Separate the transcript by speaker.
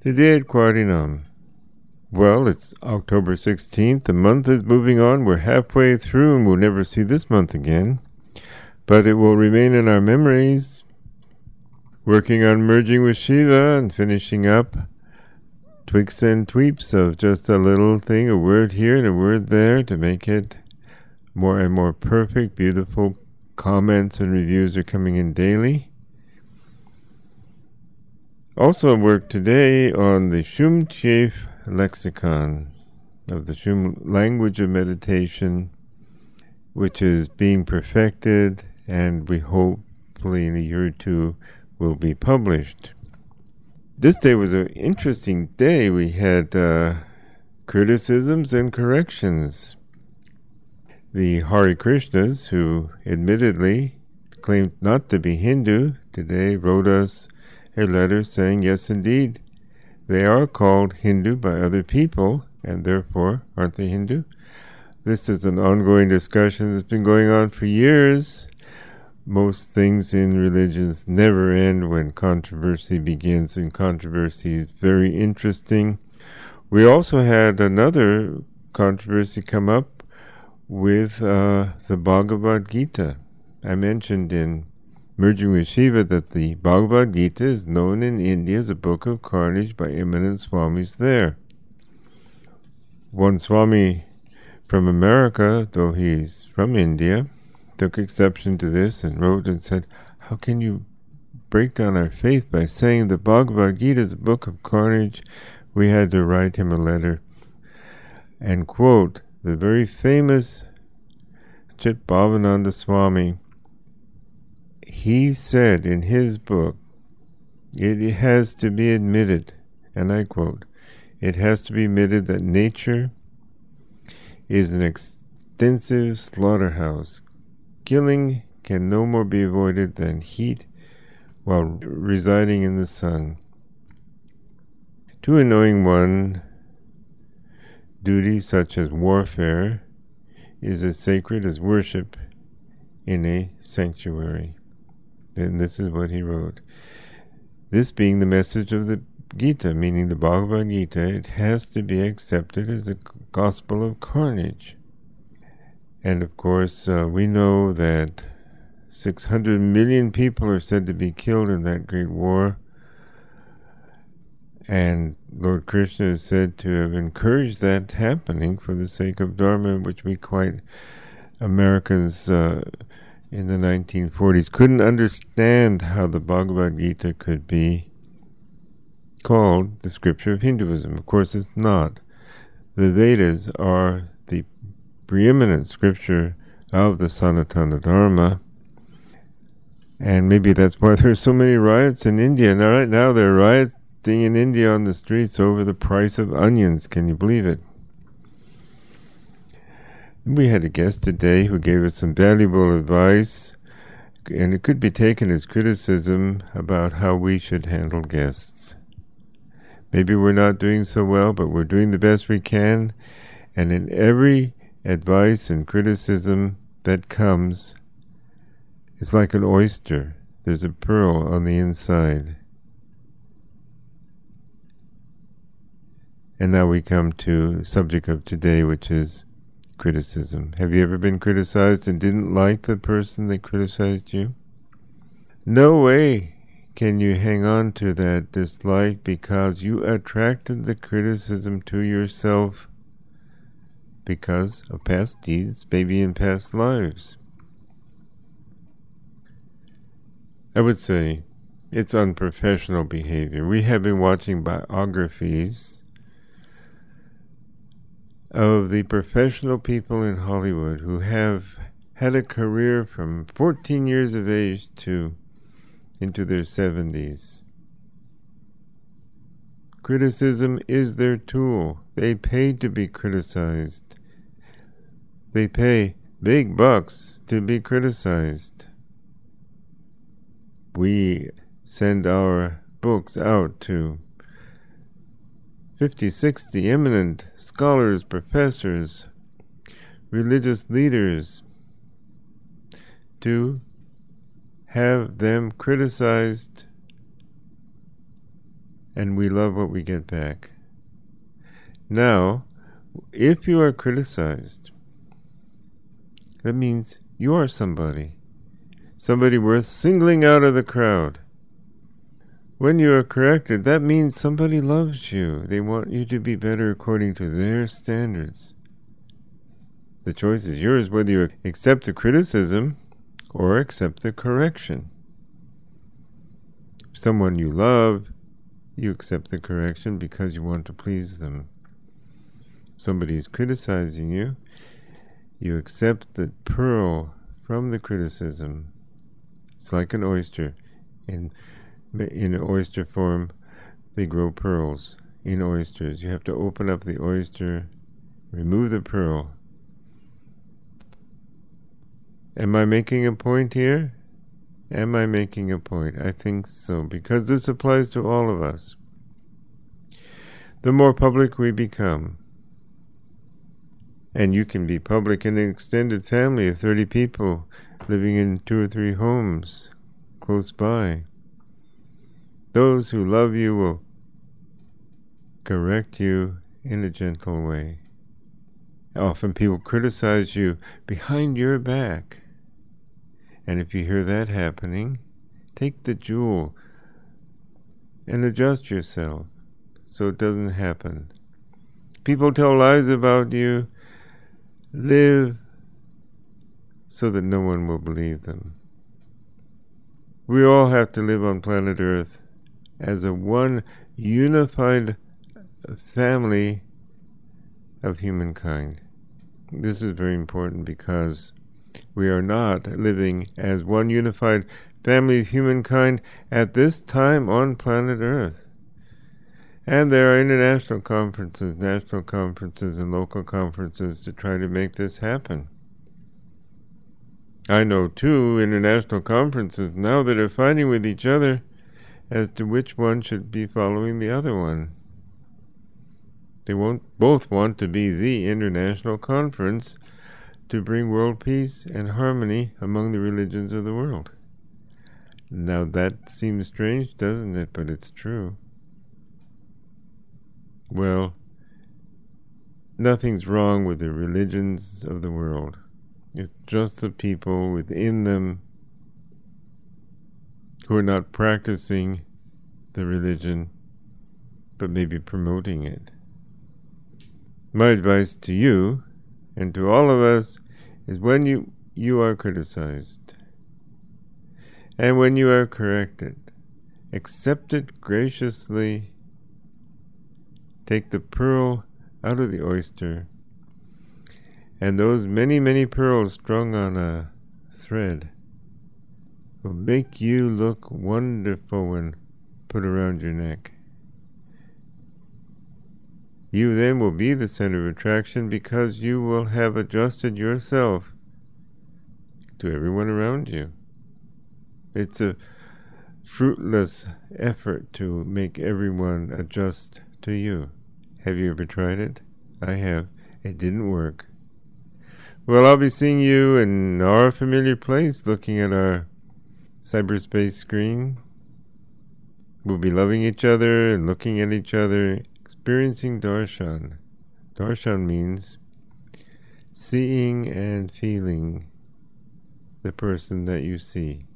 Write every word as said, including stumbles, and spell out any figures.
Speaker 1: Today at Quadrinum. Well, it's October sixteenth. The month is moving on. We're halfway through and we'll never see this month again. But it will remain in our memories. Working on merging with Shiva and finishing up tweaks and tweeps of just a little thing, a word here and a word there to make it more and more perfect. Beautiful comments and reviews are coming in daily. Also work today on the Shum Chief lexicon of the Shum language of meditation, which is being perfected and we hopefully in a year or two will be published. This day was an interesting day. We had uh, criticisms and corrections. The Hare Krishnas, who admittedly claimed not to be Hindu, today wrote us a letter saying, yes, indeed, they are called Hindu by other people, and therefore, aren't they Hindu? This is an ongoing discussion that's been going on for years. Most things in religions never end when controversy begins, and controversy is very interesting. We also had another controversy come up with uh, the Bhagavad Gita. I mentioned in Merging with Shiva that the Bhagavad Gita is known in India as a book of carnage by eminent Swamis there. One Swami from America, though he's from India, took exception to this and wrote and said, how can you break down our faith by saying the Bhagavad Gita is a book of carnage? We had to write him a letter and quote the very famous Chit Bhavananda Swami. He said in his book, it has to be admitted, and I quote, it has to be admitted that nature is an extensive slaughterhouse. Killing can no more be avoided than heat while residing in the sun. To a knowing one, duty such as warfare is as sacred as worship in a sanctuary. And this is what he wrote. This being the message of the Gita, meaning the Bhagavad Gita, it has to be accepted as the gospel of carnage. And of course, uh, we know that six hundred million people are said to be killed in that great war. And Lord Krishna is said to have encouraged that happening for the sake of Dharma, which we quite, Americans uh, in the nineteen forties, couldn't understand how the Bhagavad Gita could be called the scripture of Hinduism. Of course, it's not. The Vedas are the preeminent scripture of the Sanatana Dharma, and maybe that's why there's so many riots in India. Now, right now, there are riots in India on the streets over the price of onions. Can you believe it? We had a guest today who gave us some valuable advice, and it could be taken as criticism about how we should handle guests. Maybe we're not doing so well, but we're doing the best we can, and in every advice and criticism that comes, it's like an oyster. There's a pearl on the inside. And now we come to the subject of today, which is criticism. Have you ever been criticized and didn't like the person that criticized you? No way can you hang on to that dislike because you attracted the criticism to yourself because of past deeds, maybe in past lives. I would say it's unprofessional behavior. We have been watching biographies of the professional people in Hollywood who have had a career from fourteen years of age to into their seventies. Criticism is their tool. They pay to be criticized. They pay big bucks to be criticized. We send our books out to fifty, sixty eminent scholars, professors, religious leaders to have them criticized and we love what we get back. Now, if you are criticized, that means you are somebody, somebody worth singling out of the crowd. When you are corrected, that means somebody loves you. They want you to be better according to their standards. The choice is yours whether you accept the criticism or accept the correction. Someone you love, you accept the correction because you want to please them. Somebody is criticizing you, you accept the pearl from the criticism. It's like an oyster. In, in oyster form, they grow pearls in oysters. You have to open up the oyster, remove the pearl. Am I making a point here? Am I making a point? I think so, because this applies to all of us. The more public we become, and you can be public in an extended family of thirty people living in two or three homes close by. Those who love you will correct you in a gentle way. Often people criticize you behind your back. And if you hear that happening, take the jewel and adjust yourself so it doesn't happen. People tell lies about you. Live so that no one will believe them. We all have to live on planet Earth as a one unified family of humankind. This is very important because we are not living as one unified family of humankind at this time on planet Earth. And there are international conferences, national conferences, and local conferences to try to make this happen. I know, too, international conferences now that are fighting with each other as to which one should be following the other one. They won't both want to be the international conference to bring world peace and harmony among the religions of the world. Now that seems strange, doesn't it? But it's true. Well, nothing's wrong with the religions of the world. It's just the people within them who are not practicing the religion, but maybe promoting it. My advice to you and to all of us is when you, you are criticized and when you are corrected, accept it graciously. Take the pearl out of the oyster, and those many, many pearls strung on a thread will make you look wonderful when put around your neck. You then will be the center of attraction because you will have adjusted yourself to everyone around you. It's a fruitless effort to make everyone adjust to you. Have you ever tried it? I have. It didn't work. Well, I'll be seeing you in our familiar place, looking at our cyberspace screen. We'll be loving each other and looking at each other, experiencing darshan. Darshan means seeing and feeling the person that you see.